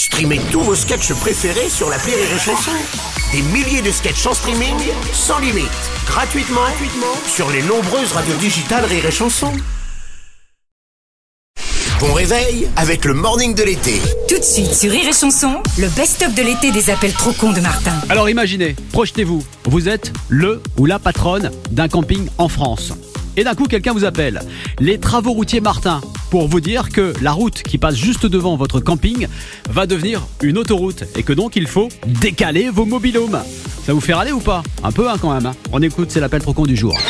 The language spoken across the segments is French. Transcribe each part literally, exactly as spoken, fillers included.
Streamez tous vos sketchs préférés sur l'appli Rire et Chanson. Des milliers de sketchs en streaming, sans limite, gratuitement, gratuitement sur les nombreuses radios digitales Rire et Chanson. Bon réveil avec le morning de l'été. Tout de suite sur Rire et Chanson, le best-of de l'été des appels trop cons de Martin. Alors imaginez, projetez-vous, vous êtes le ou la patronne d'un camping en France. Et d'un coup, quelqu'un vous appelle. Les travaux routiers Martin, pour vous dire que la route qui passe juste devant votre camping va devenir une autoroute et que donc il faut décaler vos mobilhomes. Ça vous fait râler ou pas? Un peu hein, quand même. Hein. On écoute, c'est l'appel trop con du jour.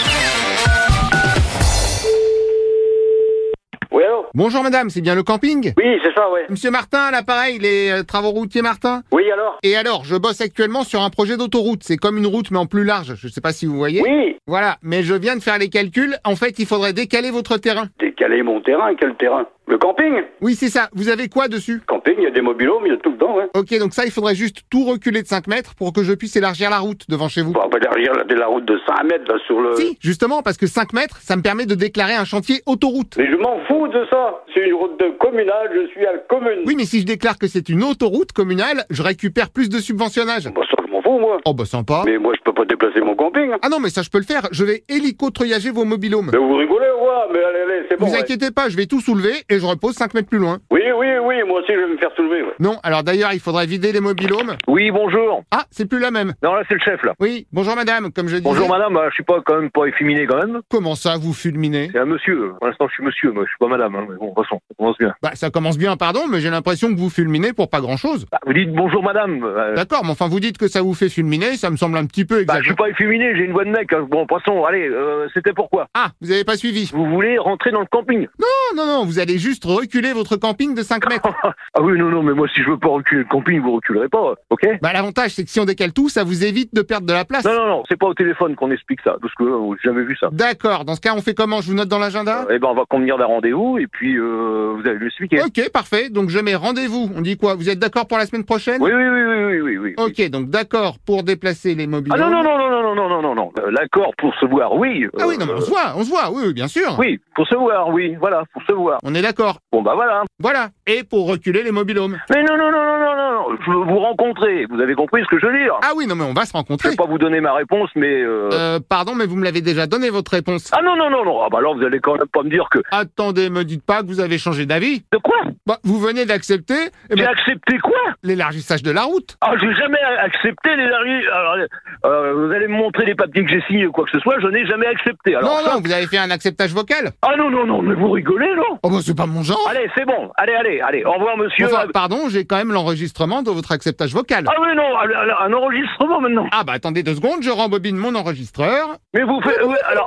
Oui, allô? Bonjour madame, c'est bien le camping? Oui, c'est ça, ouais. Monsieur Martin, à l'appareil, les euh, travaux routiers Martin? Oui, alors? Et alors, je bosse actuellement sur un projet d'autoroute. C'est comme une route mais en plus large, je sais pas si vous voyez. Oui. Voilà, mais je viens de faire les calculs. En fait, il faudrait décaler votre terrain. Décaler mon terrain, quel terrain? Le camping? Oui, c'est ça. Vous avez quoi dessus? Camping, il y a des mobilhomes, il y a tout dedans, ouais. Ok, donc ça, il faudrait juste tout reculer de cinq mètres pour que je puisse élargir la route devant chez vous. Bon, on va élargir la, la route de cinq mètres, là, sur le... Si, justement, parce que cinq mètres, ça me permet de déclarer un chantier autoroute. Mais je m'en fous de ça. C'est une route de communale, je suis à la commune. Oui, mais si je déclare que c'est une autoroute communale, je récupère plus de subventionnage. Bah ça, je m'en fous, moi. Oh bah sympa. Mais moi, je peux pas déplacer mon camping. Ah non, mais ça je peux le faire, je vais hélico-treuillager vos mobilhomes. Mais vous rigolez, ouais, mais allez, allez, c'est bon. Vous ouais. inquiétez pas, je vais tout soulever et je repose cinq mètres plus loin. Oui, oui, oui, moi aussi, je vais me faire soulever, ouais. Non, alors d'ailleurs, il faudrait vider les mobilhomes. Oui, bonjour. Ah, c'est plus la même. Non, là, c'est le chef, là. Oui, bonjour madame, comme je disais. Bonjour, madame. Bah, je suis pas quand même pas efféminé, quand même. Comment ça, vous fulminez? C'est un monsieur. Pour l'instant, je suis monsieur. Moi, je suis pas madame. Hein. Mais bon, de toute façon, ça commence bien. Bah, ça commence bien, pardon, mais j'ai l'impression que vous fulminez pour pas grand-chose. Bah, vous dites bonjour, madame. Euh, D'accord, mais enfin, vous dites que ça vous fait fulminer, ça me semble un petit peu bah, je suis exagéré. pas efféminé. J'ai une voix de mec. Hein. Bon, poisson, allez, euh, c'était pourquoi? Ah, vous avez pas suivi? Vous voulez rentrer dans le camping? Non, non, non, vous allez juste reculer votre camping de cinq mètres. Ah oui, non, non, mais moi, si je veux pas reculer le camping, vous reculerez pas, ok? Bah, l'avantage, c'est que si on décale tout, ça vous évite de perdre de la place. Non, non, non, c'est pas au téléphone qu'on explique ça, parce que euh, j'ai jamais vu ça. D'accord, dans ce cas, on fait comment? Je vous note dans l'agenda? Eh ben, on va convenir d'un rendez-vous, et puis euh, vous allez lui expliquer. Ok, parfait. Donc je mets rendez-vous. On dit quoi? Vous êtes d'accord pour la semaine prochaine? Oui, oui, oui, oui, oui, oui, oui. Ok, donc d'accord pour déplacer les mobiles. Ah non, non, non, non, non, non, non, non, non. Euh, L'accord pour se voir, oui. Ah oui, non, mais euh, on se voit, on se voit, oui, oui, bien sûr. Oui, pour se voir, oui, voilà, pour se voir. On est d'accord. Bon, bah voilà. Voilà. Et pour reculer les mobilhomes. Mais non, non, non, non, non, non, non, je veux vous rencontrer. Vous avez compris ce que je veux dire? Ah oui, non, mais on va se Je rencontrer. vais pas vous donner ma réponse, mais... Euh... Euh, pardon, mais vous me l'avez déjà donné votre réponse. Ah non, non, non, non. Ah bah alors, vous allez quand même pas me dire que... Attendez, me dites pas que vous avez changé d'avis. De quoi? Bah, vous venez d'accepter eh J'ai ben, accepté quoi? l'élargissage de la route. Ah, j'ai jamais accepté les... Alors, euh, vous allez me montrer les papiers que j'ai signés ou quoi que ce soit, je n'ai jamais accepté. Alors, non, ça... non, vous avez fait un acceptage vocal. Ah non, non, non, mais vous rigolez, non? Oh bah c'est pas mon genre. Allez, c'est bon. Allez, allez, allez. Au revoir, monsieur. Enfin, pardon, j'ai quand même l'enregistrement de votre acceptage vocal. Ah oui, non, un, un enregistrement maintenant. Ah bah attendez deux secondes, je rembobine mon enregistreur. Mais vous faites... ouais, alors...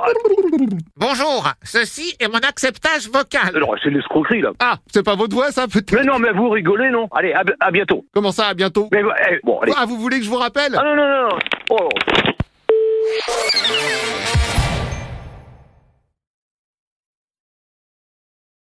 Bonjour, ceci est mon acceptage vocal. Alors, c'est de l'escroquerie, là. Ah, c'est pas votre voix ça peut-être? Mais non, mais vous rigolez, non? Allez, à, à bientôt. Comment ça, à bientôt? Mais eh, bon, allez. Ah, vous voulez que je vous rappelle? Ah non, non, non, non. Oh,